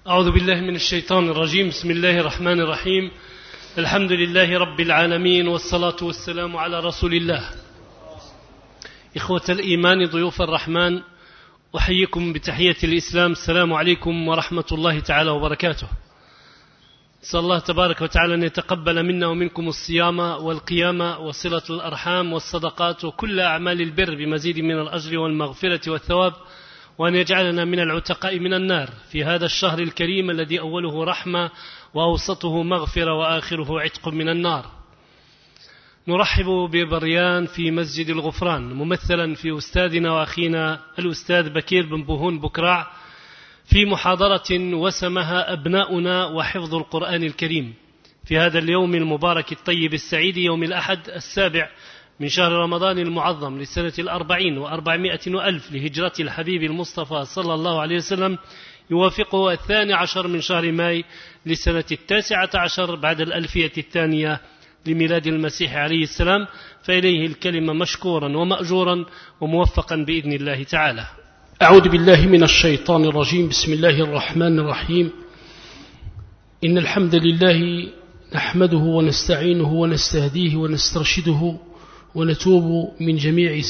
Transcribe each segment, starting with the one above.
أعوذ بالله من الشيطان الرجيم. بسم الله الرحمن الرحيم. الحمد لله رب العالمين، والصلاة والسلام على رسول الله. إخوة الإيمان، ضيوف الرحمن، أحييكم بتحية الإسلام. السلام عليكم ورحمة الله تعالى وبركاته. نسأل الله تبارك وتعالى أن يتقبل منا ومنكم الصيام والقيام وصلة الأرحام والصدقات وكل أعمال البر بمزيد من الأجر والمغفرة والثواب، وأن يجعلنا من العتقاء من النار في هذا الشهر الكريم الذي أوله رحمة وأوسطه مغفرة وآخره عتق من النار. نرحب ببريان في مسجد الغفران، ممثلا في أستاذنا وأخينا الأستاذ بكير بن بوهون بكراع، في محاضرة وسمها أبناؤنا وحفظ القرآن الكريم في هذا اليوم المبارك الطيب السعيد، يوم الأحد 7 من شهر رمضان المعظم لسنة 40 و400 وألف لهجرة الحبيب المصطفى صلى الله عليه وسلم، يوافقه 12 من شهر ماي لسنة 19 بعد الألفية الثانية لميلاد المسيح عليه السلام، فإليه الكلمة مشكورا ومأجورا وموفقا بإذن الله تعالى. أعوذ بالله من الشيطان الرجيم. بسم الله الرحمن الرحيم. إن الحمد لله نحمده ونستعينه ونستهديه ونسترشده ونتوب من جميع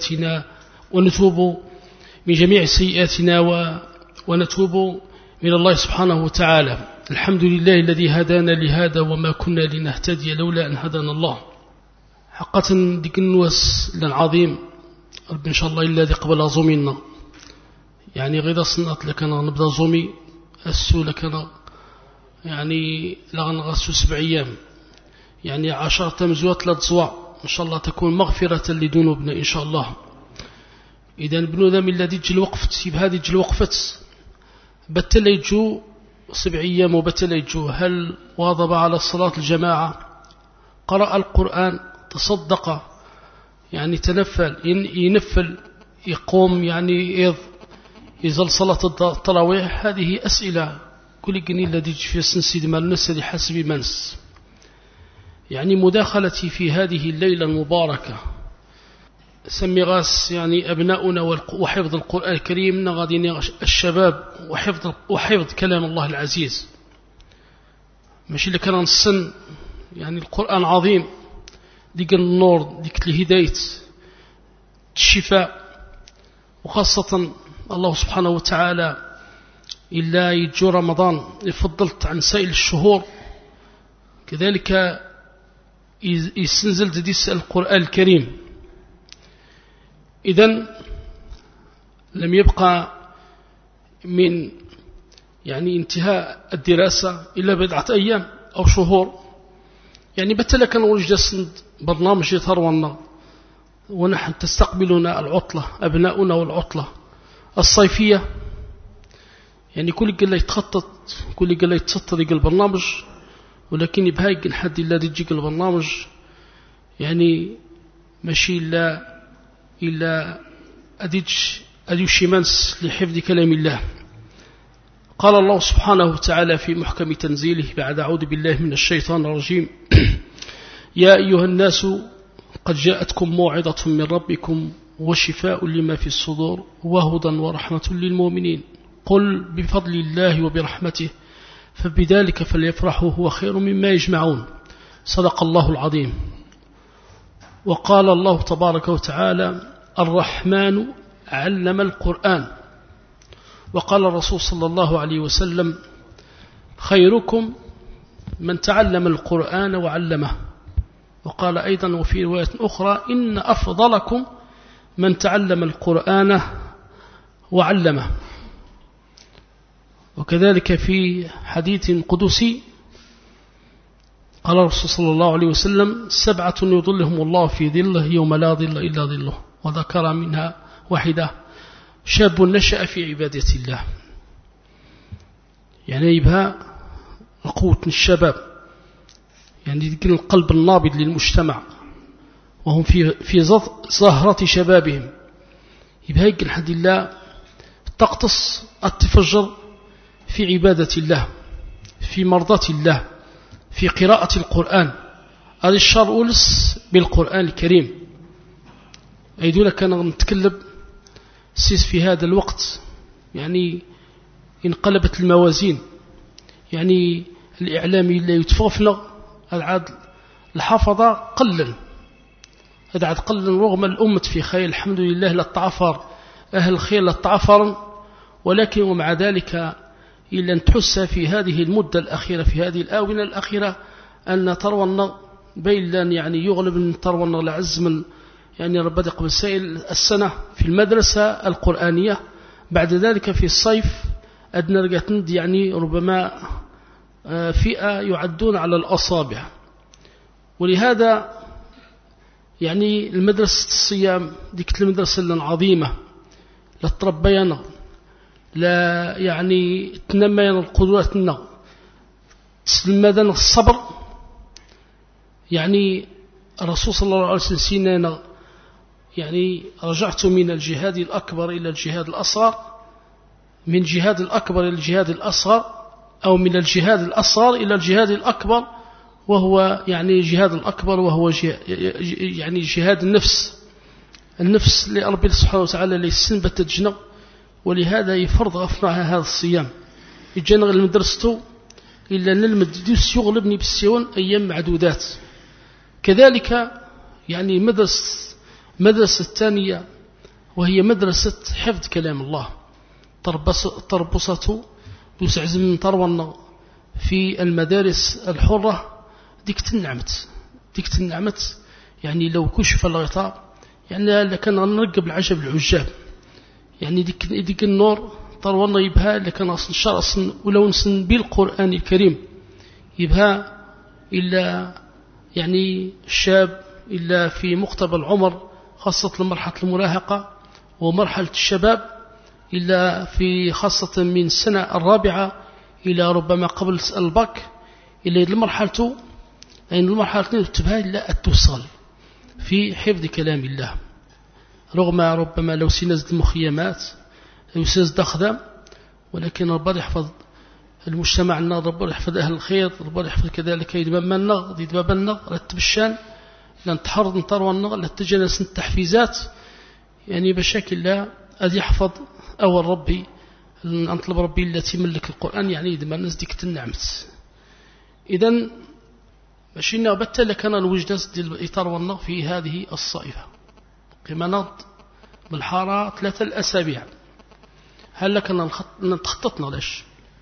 سيئاتنا ونتوب من الله سبحانه وتعالى. الحمد لله الذي هدانا لهذا وما كنا لنهتدي لولا أن هدانا الله. حقا ديك النواس العظيم رب إن شاء الله إلا دي قبل زومينا، يعني غير صنعت لكنا نبدأ زومي السو لكنا يعني لغنغسو 7 أيام، يعني 10 تمزوات لا تزوع إن شاء الله تكون مغفرة لذنوبنا إن شاء الله. إذا بنو ذا من الذي تجي الوقفة سيب هذه تجي الوقفة بتليجو 7 أيام وبتليجو، هل واظب على الصلاة الجماعة، قرأ القرآن، تصدق، يعني تنفل، ينفل، يقوم، يعني يظل صلاة التراويح. هذه أسئلة كل جنين الذي في سنسيد مال نسل حسب منس. يعني مداخلتي في هذه الليلة المباركة سمي غاس يعني أبناؤنا وحفظ القرآن الكريم، نغادين الشباب وحفظ كلام الله العزيز، ماشي اللي كان السن. يعني القرآن عظيم، ديك النور، ديك الهداية، الشفاء، وخاصة الله سبحانه وتعالى إلا يجو رمضان يفضلت عن سائر الشهور، كذلك يستنزل ديس القرآن الكريم. إذن لم يبقى من يعني انتهاء الدراسة إلا 4 أيام أو شهور، يعني بتلك نوجد برنامج يترونا ونحن تستقبلنا العطلة أبناؤنا والعطلة الصيفية. يعني كل قال يتخطط، كل قال يتسطر البرنامج، ولكن يبهاي حد إلا يجيك البرنامج يعني ماشي إلا أديش منس لحفظ كلام الله. قال الله سبحانه وتعالى في محكم تنزيله بعد أعوذ بالله من الشيطان الرجيم: يا أيها الناس قد جاءتكم موعظة من ربكم وشفاء لما في الصدور وهدى ورحمة للمؤمنين، قل بفضل الله وبرحمته فبذلك فليفرحوا هو خير مما يجمعون. صدق الله العظيم. وقال الله تبارك وتعالى: الرحمن علم القرآن. وقال الرسول صلى الله عليه وسلم: خيركم من تعلم القرآن وعلمه. وقال أيضا وفي رواية أخرى: إن أفضلكم من تعلم القرآن وعلمه. وكذلك في حديث قدسي قال الرسول صلى الله عليه وسلم: 7 يظلهم الله في ظله يوم لا ظل إلا ظله، وذكر منها واحدة: شاب نشأ في عبادة الله. يعني يبها قوة الشباب، يعني يذكر القلب النابض للمجتمع وهم في زهرة شبابهم، يبها يقل حد الله تقتص التفجر في عبادة الله، في مرضاة الله، في قراءة القرآن. هذا الشهر أولس بالقرآن الكريم. أيضا كان نتكلم سيس في هذا الوقت، يعني انقلبت الموازين، يعني الإعلامي اللي يتفوفنا العاد الحافظة قلن، هذا عاد قلن رغم الأمة في خير الحمد لله لا تعفر أهل الخير لا تعفر، ولكن ومع ذلك إلا أن تحس في هذه المدة الأخيرة في هذه الآونة الأخيرة أن ترونا بيلا يعني يغلب من ترونا لعز من يعني ربما قبل السنة في المدرسة القرآنية، بعد ذلك في الصيف أدنى رجعت يعني ربما فئة يعدون على الأصابع. ولهذا يعني المدرسة الصيام ديك المدرسة العظيمة لا تربينا لا يعني تنمينا قدراتنا تسلمنا الصبر. يعني الرسول صلى الله عليه وسلم سينانا يعني رجعت من الجهاد الأكبر إلى الجهاد الأصغر، من جهاد الأكبر إلى الجهاد الأصغر، أو من الجهاد الأصغر إلى الجهاد الأكبر، وهو يعني جهاد الأكبر وهو يعني جهاد النفس لرب سبحانه وتعالى ليسن بتجنا. ولهذا يفرض أفناها هذا الصيام يجينا المدرسة إلا نلمد دوس يغلبني بالسيون أيام معدودات. كذلك يعني مدرسة الثانية وهي مدرسة حفظ كلام الله، تربصته دوس عزم من ترونا في المدارس الحرة ديك تنعمت يعني لو كشف الغطاء يعني لكن نرقب العجب العجاب، يعني ديك النور طرونا يبها لكن شرص ولو نسن بالقرآن الكريم يبها إلا يعني الشاب إلا في مقتبل العمر خاصة مرحلة المراهقة ومرحلة الشباب، إلا في خاصة من السنة الرابعة إلى ربما قبل الباك إلى المرحلة يعني المرحلة تبها إلا التوصل في حفظ كلام الله، رغم ربما لو سنزد المخيمات أو سنزد أخدام، ولكن ربنا يحفظ المجتمع لنا، ربنا يحفظ أهل الخير، ربنا يحفظ كذلك يدبابنا رتب الشان لأن تحرض نطر النغ لتجلس التحفيزات يعني بشكل لا أذ يحفظ أول ربي أنطلب ربي التي ملك القرآن يعني إذا ما نزدك النعمت. إذن ماشينا وبتل كان الوجدات ديال الإطار والنغ في هذه الصائفة كما نض بالحارة 3 الأسابيع. هل لك نتخططنا ليش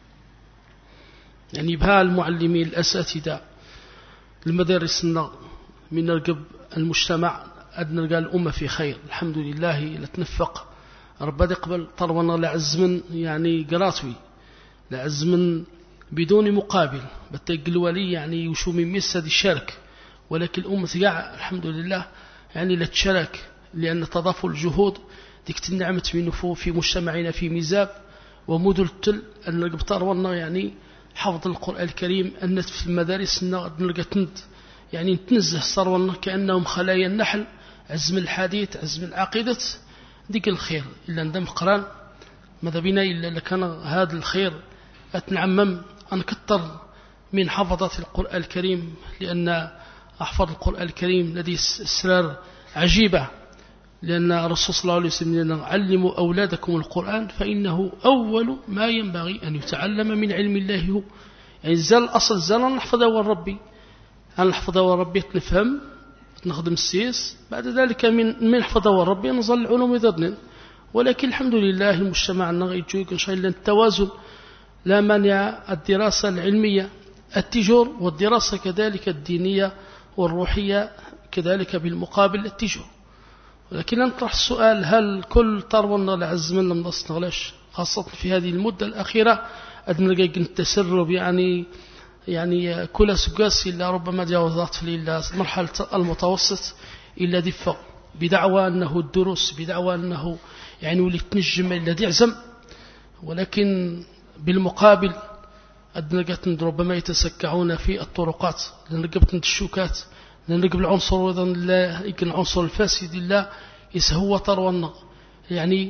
يعني بها المعلمين الأساتذة المدارس من نرقب المجتمع نلقى الأمة في خير الحمد لله لتنفق ربنا يقبل طروانا لعزمن يعني قراتوي لعزمن بدون مقابل بتقل ولي يعني وشو من مسد الشرك، ولكن الأمة تقع الحمد لله يعني لا تشارك لأن تضاف الجهود ديك النعمة منه في مجتمعنا في ميزاب ومدل التل أن نلقى طروانا يعني حفظ القرآن الكريم أن في المدارس نلقى تند يعني نتنزه صاروا كأنهم خلايا النحل عزم الحديث عزم العقيدة ديك الخير إلا ندم قران ماذا بنا إلا لكان هذا الخير أتنعمم أنكتر من حفظة القرآن الكريم، لأن أحفظ القرآن الكريم لديه أسرار عجيبة، لأن الرسول صلى الله عليه وسلم علموا أولادكم القرآن فإنه أول ما ينبغي أن يتعلم من علم الله هو يعني زال أصل زال نحفظه والربي نحفظه والربي نفهم نخدم السيس بعد ذلك من حفظه والربي نظل العلوم ذدن. ولكن الحمد لله المجتمع يجوك إن شاء الله التوازن لا مانع الدراسة العلمية التجور والدراسة كذلك الدينية والروحية كذلك بالمقابل التجور. ولكن نطرح السؤال هل كل طربنا لعزمنا من نغلاش خاصة في هذه المدة الأخيرة أدنى التسرب يعني كل سقاس إلا ربما جاوزات إلى مرحلة المتوسط إلا دفع بدعوى أنه الدروس بدعوى أنه يعني ولي تنجم إلا دعزم، ولكن بالمقابل أدنى ربما يتسكعون في الطرقات لنرقبت الشوكات لنرقب العنصر وإذن لا يمكن العنصر الفاسد إلا يسهو طروا يعني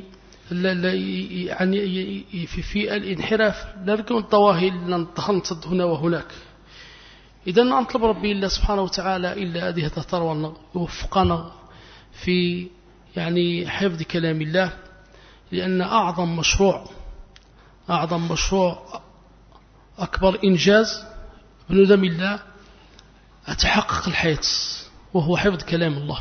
يعني في الانحراف لا نرقب الظواهر ننتهنصد هنا وهناك. إذا نطلب ربي الله سبحانه وتعالى إلا هذه الطروا يوفقنا في يعني حفظ كلام الله، لأن أعظم أعظم مشروع أكبر إنجاز بندم الله أتحقق الحياة وهو حفظ كلام الله.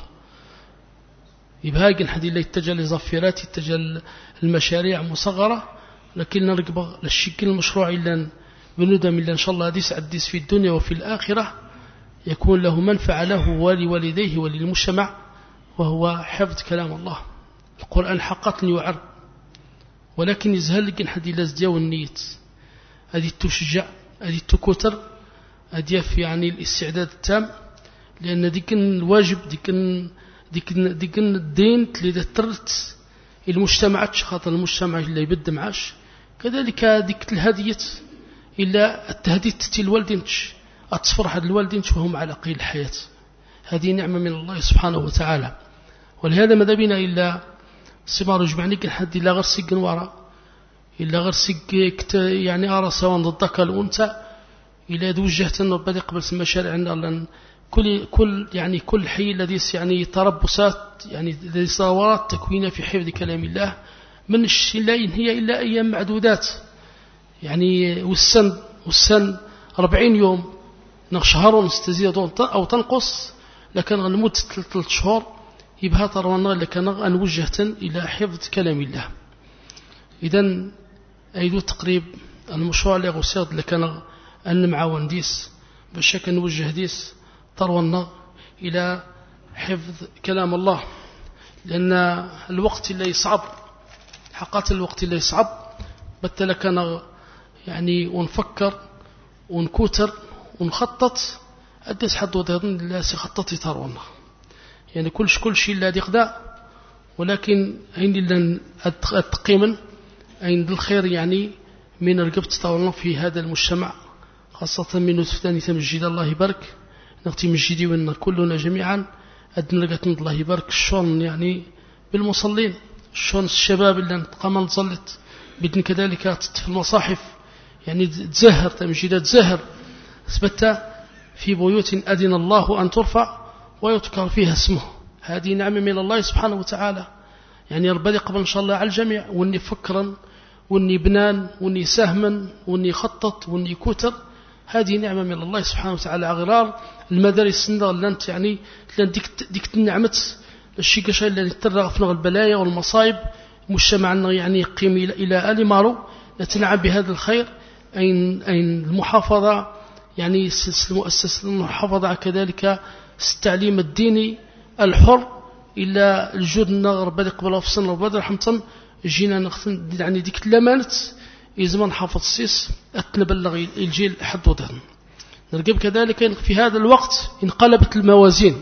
يبهاجن حدي الله يتجه لظفيرات يتجه المشاريع مصغرة، لكن نرقب للشكل المشروع إلا بندم الله إن شاء الله ديس عديس في الدنيا وفي الآخرة يكون له منفعة له ولوالديه وللمجتمع، وهو حفظ كلام الله. القرآن حقا يعرض، ولكن يزهل لكن حدي الله زديو النيت هذه تشجع هذه تكتر هذه يعني الاستعداد التام، لأن ديك الواجب ديك الدين اللي ترت المجتمعات خاطر المجتمع اللي يبدأ معاش كذلك ديك الهدية إلا التهديد تتي الوالدين أتصفر هذا الوالدين وهم على قيد الحياة. هذه نعمة من الله سبحانه وتعالى. ولهذا ماذا بنا إلا سمار جمعني كن حد إلا غير سيق وراء إلا غير سيق يعني أرى سواء ضدك الأنثى إلا توجهت ربنا قبل مشاريعنا لأن كل حي الذي يعني تربصات يعني الذي صورات تكوين في حفظ كلام الله من الشيء هي إلا أيام معدودات يعني والسن 40 يوم شهر نستزيد أو تنقص، لكن لمدة 3 شهور يبقى تروانا لكن أن وجهت إلى حفظ كلام الله. إذن أيضا تقريب المشروع اللي غسيط لكن أن معاون ديس بشكل نوجه ديس تروانا إلى حفظ كلام الله، لأن الوقت اللي يصعب حقات الوقت اللي يصعب بتلا كان يعني ونفكر ونكوتر ونخطط أدس حد وضعنا لا سيخطط تروانا يعني كل شيء لا يقدر، ولكن عند لن التقيمن عند الخير يعني من رقبت تروانا في هذا المجتمع خاصة من نتفتاني تمجيد الله يبارك نغتي مجيدي وإن كلنا جميعا أدن لقت الله يبارك الشون يعني بالمصلين الشون الشباب اللي قام نصلت بدن كذلك في المصاحف يعني تزهر تمجيدات تزهر اثبت في بيوت أذن الله أن ترفع ويذكر فيها اسمه. هذه نعمة من الله سبحانه وتعالى، يعني ربنا قبل إن شاء الله على الجميع واني فكرا واني بنان واني سهما واني خطط واني كتر. هذه نعمة من الله سبحانه وتعالى. غرار المدارس اللي انت يعني ديك النعمة الشيء كشيء اللي ترى في البلايا والمصايب مجتمعنا يعني يقيم إلى آل مارو نتنعم بهذا الخير. أين المحافظة يعني مؤسسة المحافظة كذلك التعليم الديني الحر إلا الجودنا ربنا يقبلها في السنة ربنا رحمة جينا يعني ديك الأمانة يزمن حافظ السيس أتنبلغ الجيل حد وضعنا. نرقب كذلك في هذا الوقت انقلبت الموازين،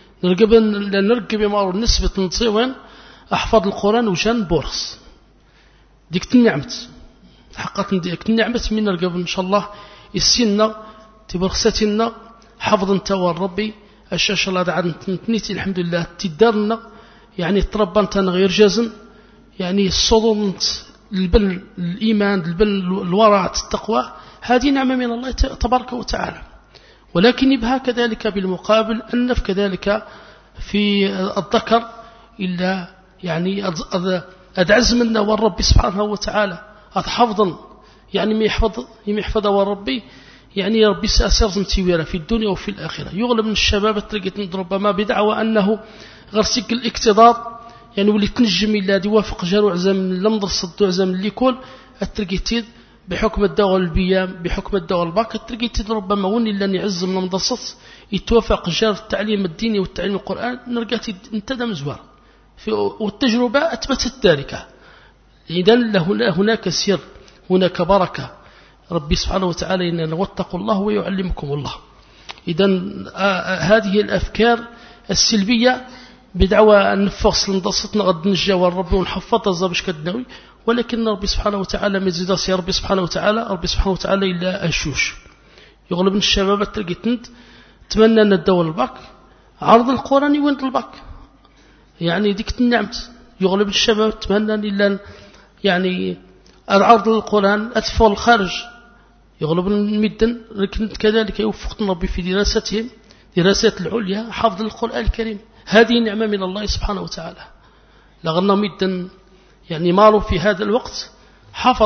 نرقب يمارو نسبة نصيوين أحفظ القرآن وجان بورس ديك النعمة حقات ديك النعمة من نرقب إن شاء الله السنة تبرختنا حفظ انتوى ربي الشاشة الله دعا نتنيتي الحمد لله تدارنا يعني تربى انت غير جازم يعني الصدمت البل الإيمان البل الورع التقوى. هذه نعمة من الله تبارك وتعالى. ولكن يبها كذلك بالمقابل أنف كذلك في الذكر إلا يعني أدعز منا والرب سبحانه وتعالى أتحفظا يعني ما يحفظ والربي يعني ربي سأسر زمتيويرا في الدنيا وفي الآخرة. يغلب من الشباب تلقيت ربما بدعوى أنه غرسك الاقتضاء يعني واللي تنجم إلا دي وافق جارو عزام لم درصد عزام اللي كل الترقيتيد بحكم الدواء البيام بحكم الدواء الباك الترقيتيد ربما وني لن يعز من درصد يتوافق جار التعليم الديني والتعليم القرآن نرقاتي انتدى مزوار والتجربة أثبتت ذلك. إذن هناك سر هناك بركة ربي سبحانه وتعالى إن واتقوا الله ويعلمكم الله. إذن هذه الأفكار السلبية بدعوى أن نفصل نضصتنا غد نجاوى الرب ونحفظ الزبش كدنوي، ولكن ربي سبحانه وتعالى مزيداس يا ربي سبحانه وتعالى إلا أشوش يغلب من الشباب تلقيت تمنى أن الدول الباك عرض القرآن وين الباك يعني ديك النعمة يغلب الشباب تمنى إلا يعني العرض القرآن أتفضل الخارج يغلب المدن، لكن كذلك يوفقنا ربي في دراستهم دراسات العليا حفظ القرآن الكريم. هذه نعمة من الله سبحانه وتعالى. لغنا مدن يعني مارو في هذا الوقت حفظ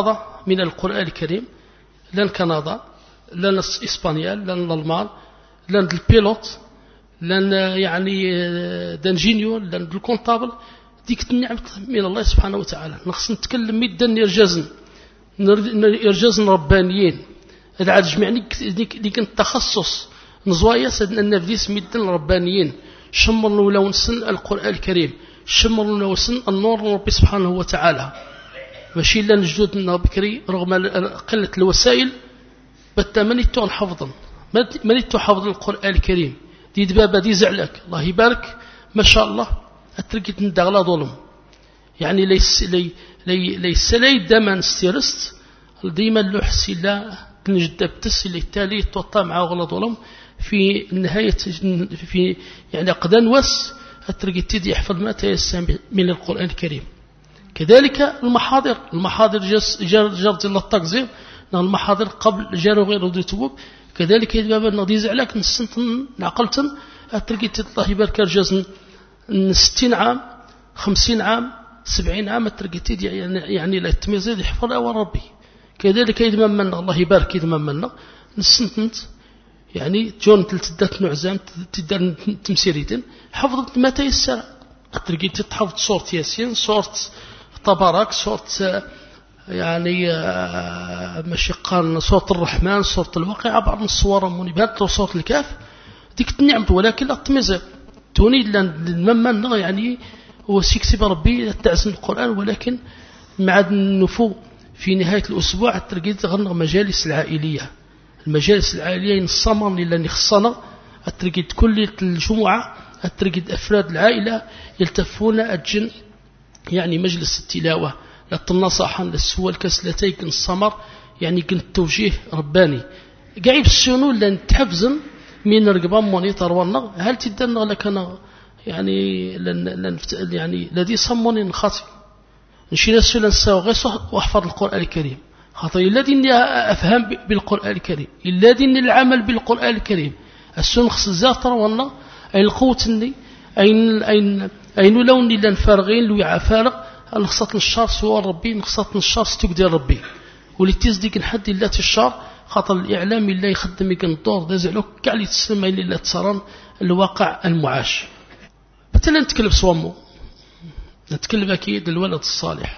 من القرآن الكريم لان كندا لان إسبانيا لان الألمان لان البيلوت لان يعني دانجينيو لان الكونتابل ديك النعمة من الله سبحانه وتعالى. نخص نتكلم مدا إرجازا ربانيين هذا عاد جمعني ديك التخصص نزوايا سيدنا النبي مدا ربانيين شمرنا ولا ونسن القرآن الكريم شمرنا ونسن النور ربي سبحانه وتعالى ماشي إلا نجدودنا بكري رغم قلة الوسائل بالتمنيتو حفظا منيتو حفظ القرآن الكريم دي دبابة دي زعلك الله يبارك ما شاء الله أتركت ندغلا ظلم يعني ليس لي دما استيرست ديما لحسي لا تنجد بتسلي التالي توطى مع غلا ظلم في نهاية في يعني قدان وس أتركت تدي يحفظ ما تيسم من القرآن الكريم. كذلك المحاضر جرت الله التقزير المحاضر قبل جاروا غير وديتوب كذلك يدباب النضيز عليك نسنتن نعقلتن أتركت الله يبارك رجزن 60 عام 50 عام 70 عام أتركت يعني لا تميزيد يحفظ أول ربي. كذلك يدممنا الله يبارك يدممنا نسنتنت يعني جون تلتدات نعزام تدار تمسيريدن حفظت ما تيسر أتركت تحفظ صورة ياسين صورة طبرك صورة يعني مشقان صورة الرحمن صورة الواقعة بعض الصور منبهات صورة الكاف ديك النعمة ولكن لا تميز توني لما يعني هو سيكتب ربي تعزم القرآن ولكن مع النفو في نهاية الأسبوع تلقيت غنغ مجالس العائلية المجالس العائلية نصمر لله نخصنا تلقيت كل الجمعة تلقيت أفراد العائلة يلتفون أجن يعني مجلس التلاوة للنصحا للسوال كسلتي كن الصمر يعني كن التوجيه رباني قاعد السنون لن تحفزن من رقبان مونيتر والنغ هل تدنا لك أنا يعني لن يعني الذي صمني نخاطي نشيل السنة الساوغي واحفظ القرآن الكريم خاطر الذي إني أفهم بالقرآن الكريم الذي إني العمل بالقرآن الكريم السنة خص الزافر والنغ أين القوة أين لوني لن فارغين لو يعفارغ نخصت الشر سوى ربي نخصت الشر ستقدر ربي واللي تزديك نحد إلا الشر خاطر الإعلام اللي يخدم يكن الدور دازعلوك كاع اللي تسمى إلا تصران الواقع المعاش. مثلا نتكلم صوامو نتكلم أكيد الولد الصالح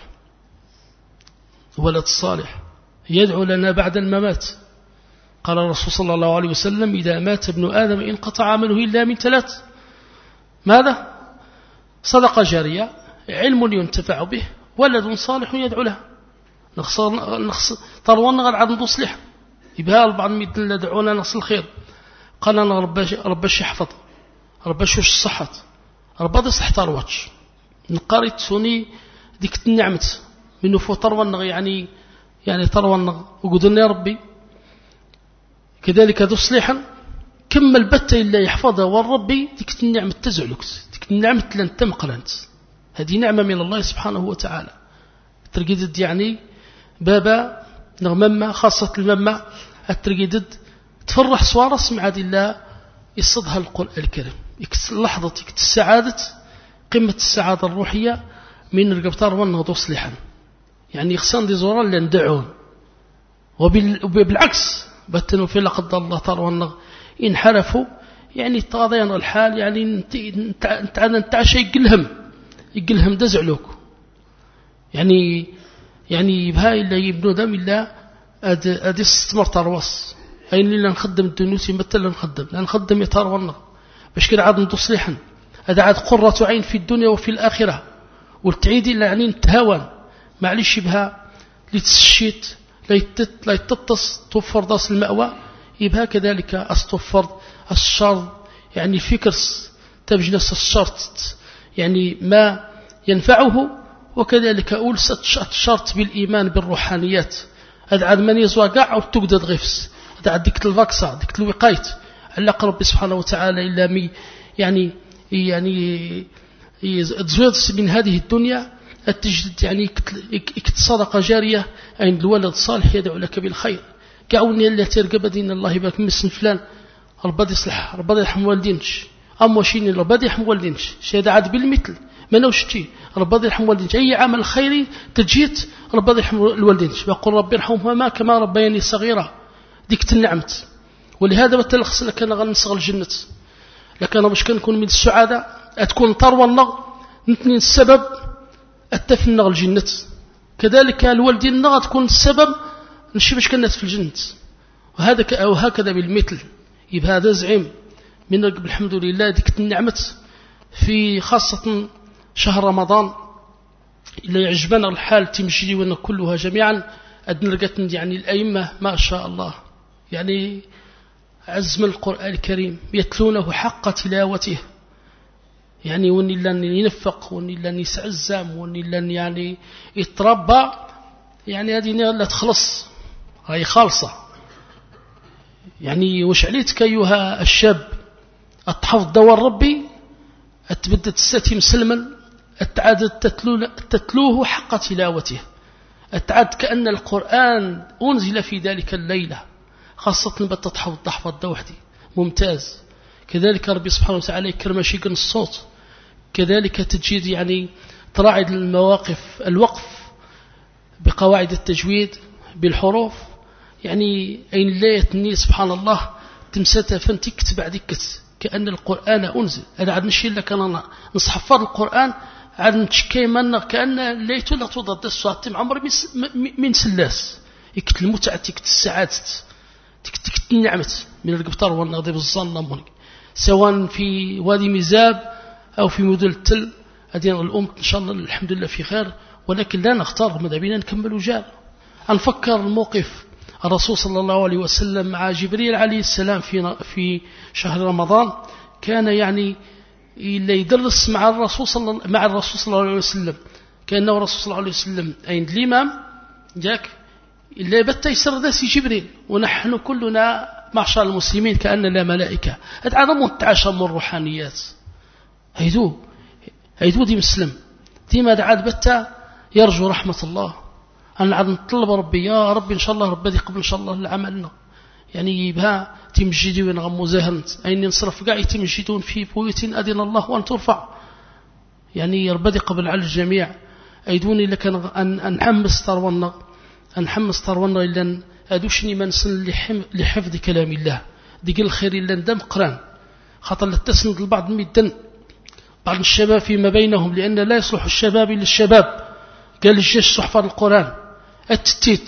الولد الصالح يدعو لنا بعد الممات. قال الرسول صلى الله عليه وسلم إذا مات ابن آدم انقطع عمله إلا من 3 ماذا؟ صدقة جارية علم ينتفع به ولد صالح يدعو له نخص طرونا غير عاد نصلح يبها البعض مثل دعونا نصل الخير قال أنا رباش يحفظ رباش وش الصحة رباش يصلح ترواتش نقاريت سوني ديك النعمة منه فو طرونا يعني طرونا وقدرنا يا ربي كذلك ذو صليحا كمل بتا إلا يحفظها والربي ديك النعمة تزعلك ديك النعمة لن تمقلنت هذه نعمة من الله سبحانه وتعالى ترقيدد يعني بابا نغمما خاصة المما الترقيدد تفرح سوارة سمع هذه الله يصدها القرآن الكريم لحظة السعادة قمة السعادة الروحية من القبطار والنغضو صليحا يعني يخصان دي زورا اللي ندعون وبالعكس باتنوا في لقد الله طار والنغ انحرفوا يعني تغضين الحال يعني نتعشى يقلهم دزعلوك يعني بهاي اللي يبنوا دم إلا أدي استمر ترواس أي اللي نخدم الدنوسي مثل لا نخدم يطار والله باش كده عاد نتصليحا هذا عاد قرة عين في الدنيا وفي الآخرة والتعيد إلا يعني نتهاون معلش بها لتسشيت لا يتطس توفر داس المأوى يبها كذلك أستوفر الشر يعني فكرس تبجنس الشرط يعني ما ينفعه وكذلك أولست الشرط بالإيمان بالروحانيات هذا عاد من يزوى قاع وتقدد غفس هذا عاد ديك الفاكسة ديك الوقايت علق ربي سبحانه وتعالى إلا مي يعني تزويد من هذه الدنيا التجدد يعني صدقة جارية أين الولد الصالح يدعو لك بالخير كعوني اللي ترقب دين الله يبارك مسن فلان ربي يصلح ربي يرحم والدينش أما شيني ربي يرحم والدينش شهد عاد بالمثل ما نوشتي ربي يرحم والديك أي عمل خيري تجيت ربي يرحم الوالدين بقول ربي يرحمهما كما ربياني صغيرة ديك تنعمت. ولهذا مثلا خصنا كان غنصغر الجنة لكن باش كنكون من السعادة تكون طروة نتنين السبب التفنغ الجنة. كذلك الوالدين تكون السبب نشي باش كنات في الجنة وهكذا بالمثل. يبقى هذا زعيم من رب الحمد لله ديك النعمة في خاصة شهر رمضان إلا يعجبنا الحال تمشي ونا كلها جميعا أدنرقت يعني الأئمة ما شاء الله يعني عزم القرآن الكريم يتلونه حق تلاوته يعني وني لن ينفق وني لن يسعزم وني لن يعني يتربى يعني هذه لا تخلص هاي خالصة. يعني وش عليتك أيها الشاب التحفظ دوار ربي أتبدت الساتي مسلما أتعاد تتلوه حق تلاوته أتعاد كأن القرآن أنزل في ذلك الليلة خاصة تحفظ دوحدي ممتاز. كذلك ربي سبحانه وتعالى يكرم شيء الصوت كذلك تجيد يعني تراعي المواقف الوقف بقواعد التجويد بالحروف يعني أين لا يتني سبحان الله تمساتها فانتكت بعدك كأن القرآن أنزل. أنا عاد نشي لك أنا نصحفظ القرآن عاد نتشكي من كأن ليت لا تضد الصوت عمر من سلاس يكت المتعة تكت السعادة تكت النعمة من القبطار والنغضي بالظن سواء في وادي مزاب أو في مدن التل هذه الأم إن شاء الله الحمد لله في خير. ولكن لا نختار ماذا بينا نكمل جال. نفكر الموقف الرسول صلى الله عليه وسلم مع جبريل عليه السلام في شهر رمضان كان يعني اللي يدرس مع الرسول صلى الله عليه وسلم كأنه الرسول صلى الله عليه وسلم عند الإمام جاك اللي بت يسر داسي جبريل ونحن كلنا معشر المسلمين كأننا ملائكة أتعلموا التعاشر من الروحانيات هيدو دي مسلم ديما عاد بتا يرجو رحمة الله. أنا عاد نطلب ربي يا ربي إن شاء الله ربي يقبل إن شاء الله لعملنا يعني يبها تمجدي ونغمو زهرنت أين نصرف قاعد تمجدون في بيوت أذن الله وأن ترفع يعني ربي يقبل على الجميع. أيدوني لك أن نحمس ترونا إلا أدوشني من سن لحفظ كلام الله ديك الخير إلا ندم قران خاطر لا تسند البعض ميدن بعض الشباب فيما بينهم لأن لا يصلح الشباب إلا الشباب قال الجيش صحفظ القرآن التتيت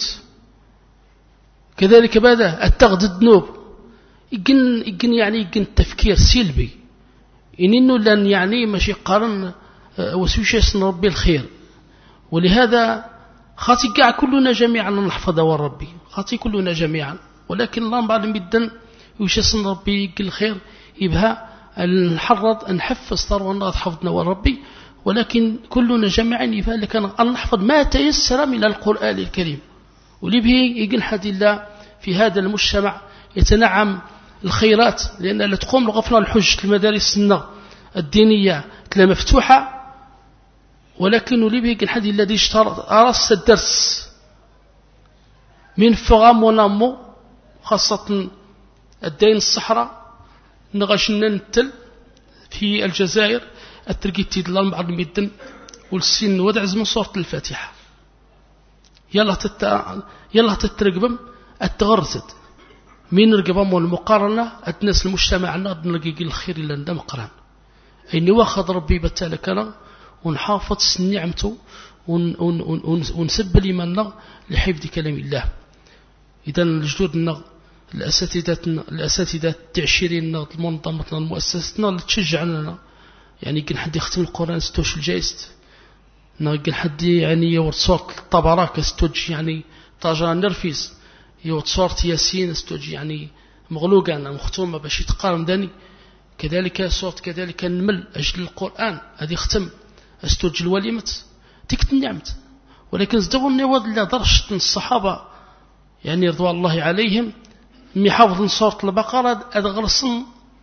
كذلك بعد التغد الذنوب يقن يعني يقن تفكير سلبي إنه لن يعني ماشي قارن وسوشيس ربي الخير. ولهذا خاطي قاع كلنا جميعا نحفظ وربي خاطي كلنا جميعا ولكن الله بعد مدن وشيس ربي يقل الخير يبها نحرض نحفظ ثرونا حفظنا وربي ولكن كلنا جميعا يبها لكن نحفظ ما تيسر من القرآن الكريم ولي به يقن حد الله في هذا المجتمع يتنعم الخيرات لأن لا تقوم لغفنا الحج المدارس الدينية تلا مفتوحة ولكن ولي به يقن حد الذي اشترط أرس الدرس من فغام ونامو خاصة الدين الصحراء نغشنا نتل في الجزائر الترقيتي دلال بعض المدن والسن ودعز من صورة الفاتحة يلا تترقبم التغرزت من رقبهم والمقارنة الناس المجتمع نلقي الخير إلا ندم قران أي واخذ ربي بتالك أنا ونحافظ نعمته ونسب لمنا لحفظ كلام الله. إذا الجدودنا الأساتذة التعشيرين المنظمة المؤسساتنا اللي تشجعنا يعني كان حد يختم القرآن ستوش الجايست كان حد يعني يورد صورة الطبراك ستوج يعني طاجة نرفيز يورد صورة ياسين ستوج يعني مغلوقة مختومة باش يتقارن داني كذلك صورة كذلك النمل أجل القرآن هذه ختم ستوج الوليمة تكت النعمة. ولكن زدوا النواد اللي درشت من الصحابة يعني رضوان الله عليهم مي حافظ صورة البقرة أدغرسن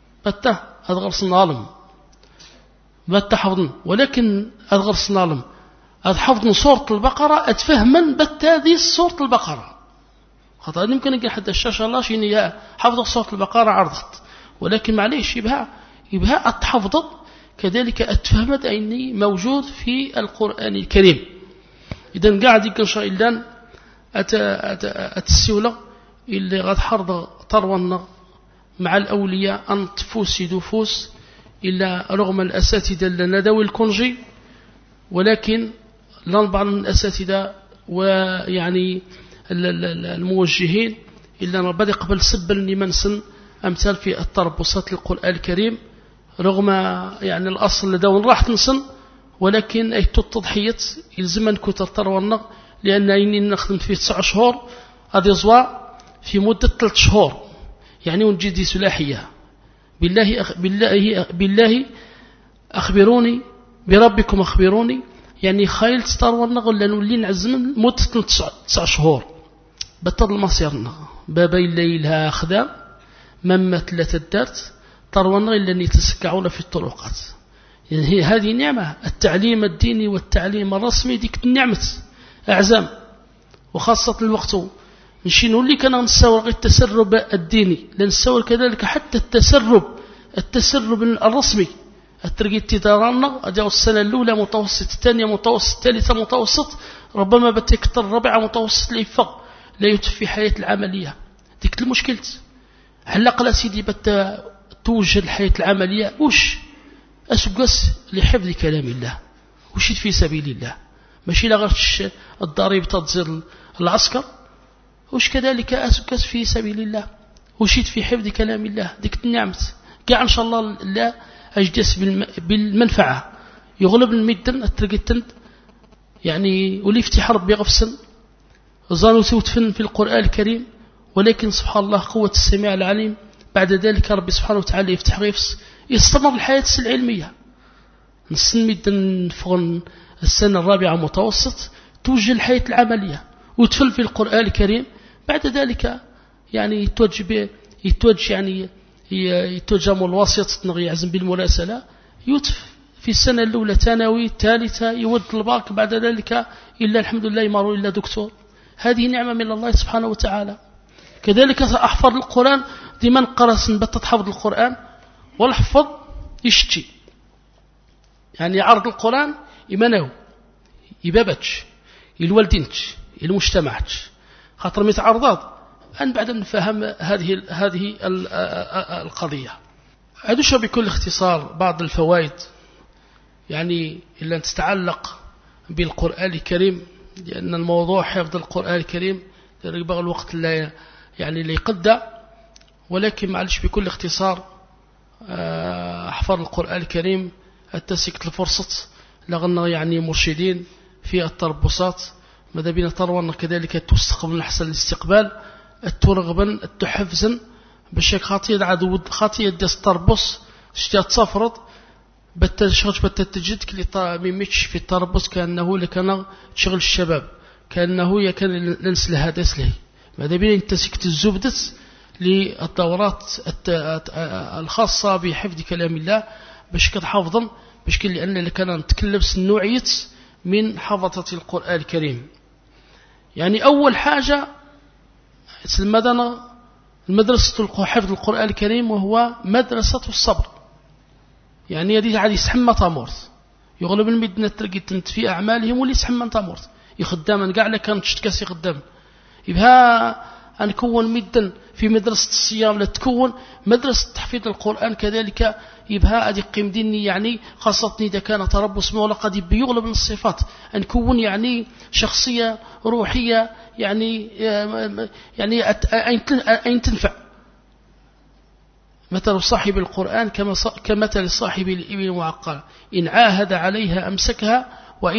عالم بتا حفظن ولكن أدغرسن عالم أحفظن صورة البقرة أتفهمن بتا هذه صورة البقرة خاطر يمكن يقول حتى الشاشة الله شيني حفظ صورة البقرة عرضت ولكن معليش يبها أتحفظت كذلك التفهم أيني موجود في القرآن الكريم. إذن قاعد إن شاء الله السيولة اللي غاد حرض طرونا مع الأولياء أن تفوس دفوس إلا رغم الأساتذة لنا ذوي الكونجي، ولكن لن بعض من الأساتذة ويعني الموجهين إلا بدأ قبل سبا لمن سن أمثال في التربصات للقرآن الكريم، رغم يعني الأصل لدون راح تنسن، ولكن أي تضحية يلزم أن كنت ترونا، لأن إني نخدم في 9 شهور هذه زوا في مدة 3 شهور، يعني ونجدي سلاحية. بالله أخبروني بربكم أخبروني، يعني خايل ترونا غلا نولي نعزم مدة 9 شهور بطل المصيرنا بابا الليلها خدام مما 3 الدارت طرونا إلا أن يتسكعون في الطرقات. يعني هذه نعمة، التعليم الديني والتعليم الرسمي ديك النعمة أعزام، وخاصة الوقت نشي نولي كان نساور التسرب الديني، لنساور كذلك حتى التسرب الرسمي. الترقيت تدارنا أجاو السنة الأولى متوسط، الثانية متوسط، الثالثة متوسط، ربما بتكتر الرابعة متوسط ليفق لا يتفي حياة العملية. ديك المشكلة حلق لا سيدي بتا توجد الحياة العملية وش أسقس لحفظ كلام الله، وشيد في سبيل الله، ماشي لغش الضريب تنزل العسكر، وش كذلك أسقس في سبيل الله، وشيد في حفظ كلام الله. ديك النعمة قاع إن شاء الله لا أجدس بالمنفعة يغلب المدن الترقيتن، يعني ولي افتح ربي غفسن زانو توتفن في القرآن الكريم، ولكن سبحان الله قوة السميع العليم. بعد ذلك ربي سبحانه وتعالى يفتح غيفس يستمر الحياة العلمية. نسن مدن فغن السنة الرابعة متوسط توجه الحياة العملية وتفل في القرآن الكريم. بعد ذلك يعني يتوجه الواسط نغي يعزم بالمراسلة يوتف في السنة الأولى ثانوي، الثالثة يود الباك، بعد ذلك إلا الحمد لله يمر إلا دكتور. هذه نعمة من الله سبحانه وتعالى. كذلك أحفظ القرآن دي من قرأ سنبت حفظ القرآن والحفظ يشتي، يعني عرض القرآن يمنعه يبابتش الوالدينش المجتمعش خاطر متعرضات أن بعد نفهم هذه القضية. أدوش بكل اختصار بعض الفوائد يعني إلا تتعلق بالقرآن الكريم، لأن الموضوع حفظ القرآن الكريم يبغى الوقت لا يعني لا يقدر، ولكن معلش بكل اختصار أحفظ القرآن الكريم التسكت الفرصة لغنا يعني مرشدين في التربصات ماذا بينا ترونا كذلك تستقبل أحسن الاستقبال الترغبا التحفزا بشك خاطئ عدو خاطئ دس تربص اشتيات صفرت بتشغل بتتجد كلي ميمش في التربص كأنه لكان شغل الشباب، كأنه يكن لنسل هذا سله ماذا بينا تسكت الزبدة للدورات الخاصة بحفظ كلام الله بشكل حافظا بشكل لأن كان نتكلم نوعية من حفظة القرآن الكريم. يعني أول حاجة المدرسة حفظ القرآن الكريم وهو مدرسة الصبر. يعني هذه عادي يسحم تامورت يغلب المدينة تلقي في أعمالهم واللي يسحم تامورت يخدم قاع لك كانت تشتكسي خدام يبها نكون مدن في مدرسة الصيام لتكون مدرسة تحفيظ القرآن كذلك يبها أدي قيم ديني يعني خاصة إذا كان تربص مولا قد بيغلب من الصفات نكون يعني شخصية روحية يعني أين تنفع. مثل صاحب القرآن كمثل صاحب الإبل المعقلة إن عاهد عليها أمسكها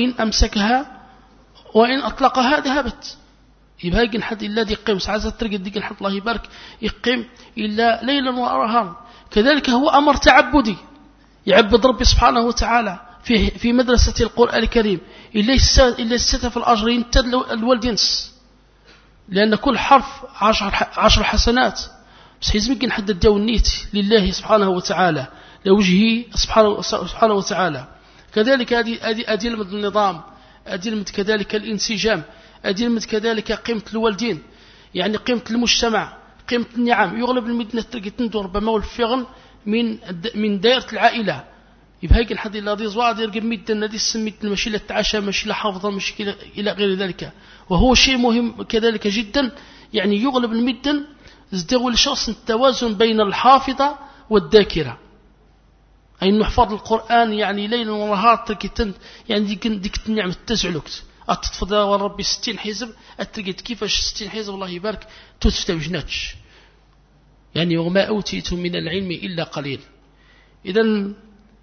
وإن أطلقها ذهبت. يبقى يقن حد إلا دي قيم ساعات ترقد دي حد الله يبارك يقيم إلا ليلا ونهارا. كذلك هو أمر تعبدي يعبد ربي سبحانه وتعالى في مدرسة القرآن الكريم إلا يستفى الأجر ينتد الوالدينس، لأن كل حرف 10 حسنات. بس يزم يقن حد الدو النيت لله سبحانه وتعالى لوجهه سبحانه وتعالى. كذلك هذه النظام أدلمت كذلك الانسجام أدلمت كذلك قيمة الوالدين يعني قيمة المجتمع قيمة النعم. يغلب المدينة تلقى تندور ربما والفغن من دائرة العائلة يبقى الحد إلا دي زواعد يرجع ميدا ندي السميد ماشي للتعشى ماشي لحافظة ماشي كده إلى غير ذلك. وهو شيء مهم كذلك جدا، يعني يغلب المدا ازدغوا لشخص التوازن بين الحافظة والذاكرة، أي نحفظ القرآن يعني ليلا ونهار يعني ديك النعمة تزعلك أتتفضل والربي 60 حزب أترقيت كيفاش 60 حزب الله يبارك تستوجناتش يعني وما أوتيتم من العلم إلا قليل. إذن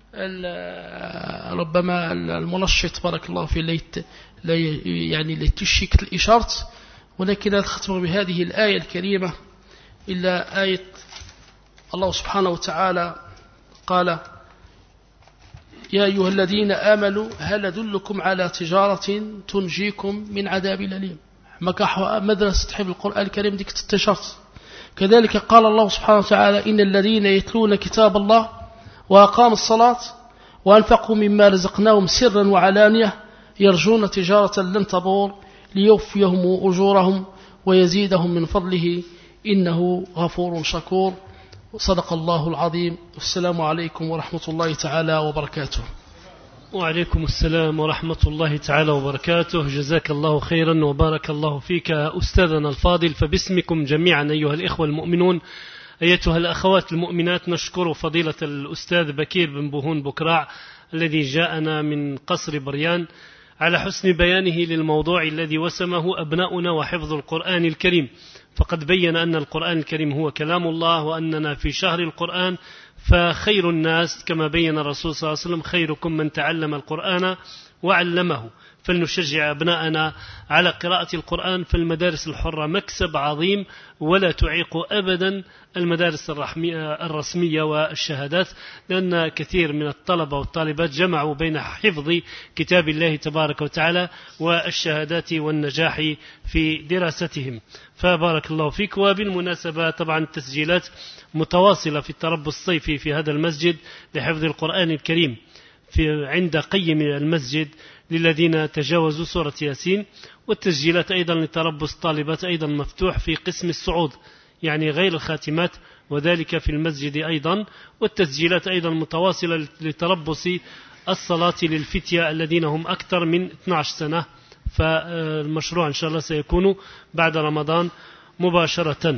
ربما المنشط بارك الله فيه يعني لتشكل الإشارة، ولكن أختم بهذه الآية الكريمة إلا آية الله سبحانه وتعالى قال يا أيها الذين آمنوا هل أدلكم على تجارة تنجيكم من عذاب أليم. مدرسة حفظ القرآن الكريم ديك التجارة. كذلك قال الله سبحانه وتعالى إن الذين يتلون كتاب الله وأقاموا الصلاة وأنفقوا مما رزقناهم سرا وعلانية يرجون تجارة لن تبور ليوفيهم أجورهم ويزيدهم من فضله إنه غفور شكور. صدق الله العظيم. والسلام عليكم ورحمة الله تعالى وبركاته. وعليكم السلام ورحمة الله تعالى وبركاته. جزاك الله خيرا وبارك الله فيك أستاذنا الفاضل. فباسمكم جميعا أيها الإخوة المؤمنون أيتها الأخوات المؤمنات نشكر فضيلة الأستاذ بكير بن بوهون بكراع الذي جاءنا من قصر بريان على حسن بيانه للموضوع الذي وسمه أبناؤنا وحفظ القرآن الكريم. فقد بين أن القرآن الكريم هو كلام الله وأننا في شهر القرآن، فخير الناس كما بين الرسول صلى الله عليه وسلم خيركم من تعلم القرآن وعلمه. فلنشجع أبناءنا على قراءة القرآن، فالمدارس الحرة مكسب عظيم ولا تعيق أبدا المدارس الرسمية والشهادات، لأن كثير من الطلبة والطالبات جمعوا بين حفظ كتاب الله تبارك وتعالى والشهادات والنجاح في دراستهم. فبارك الله فيك. وبالمناسبة طبعا التسجيلات متواصلة في التربص الصيفي في هذا المسجد لحفظ القرآن الكريم عند قيم المسجد للذين تجاوزوا سورة ياسين، والتسجيلات أيضا لتربص طالبات أيضا مفتوح في قسم الصعود يعني غير الخاتمات، وذلك في المسجد أيضا. والتسجيلات أيضا متواصلة لتربص الصلاة للفتية الذين هم أكثر من 12 سنة. فالمشروع إن شاء الله سيكون بعد رمضان مباشرة.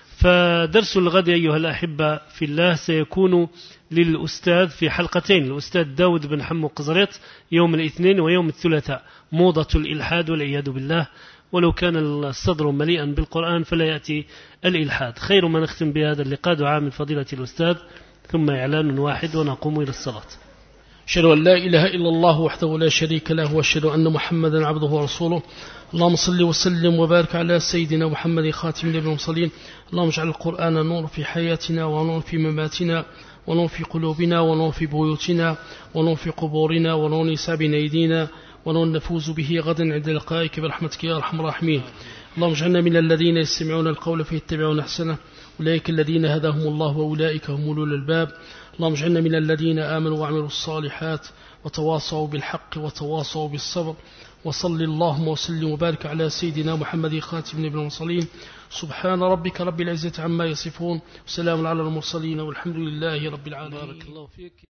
فدرس الغد أيها الأحبة في الله سيكون للأستاذ في حلقتين، الأستاذ داود بن حمو قزريط يوم الاثنين ويوم الثلاثاء، موضة الإلحاد والعياذ بالله. ولو كان الصدر مليئا بالقرآن فلا يأتي الإلحاد. خير ما نختم بهذا اللقاء دعاء من فضيلة الأستاذ ثم إعلان واحد ونقوم إلى الصلاة. أشهد أن لا إله إلا الله وحده لا شريك له وأشهد أن محمدا عبده ورسوله. اللهم صل وسلم وبارك على سيدنا محمد خاتم المرسلين. اللهم اجعل القرآن نور في حياتنا ونور في مماتنا ونور في قلوبنا ونور في بيوتنا ونور في قبورنا ونور نساب أيدينا ونور نفوز به غدا عند لقائك برحمتك يا أرحم الراحمين. اللهم اجعلنا من الذين يستمعون القول فيتبعون أحسنه أولئك الذين هداهم الله وأولئك هم أولو الألباب. اللهم اجعلنا من الذين آمنوا وعملوا الصالحات وتواصوا بالحق وتواصوا بالصبر. وصل اللهم وسلم وبارك على سيدنا محمد خاتم المرسلين. سبحان ربك رب العزة عما يصفون وسلام على المرسلين والحمد لله رب العالمين. بارك الله فيك.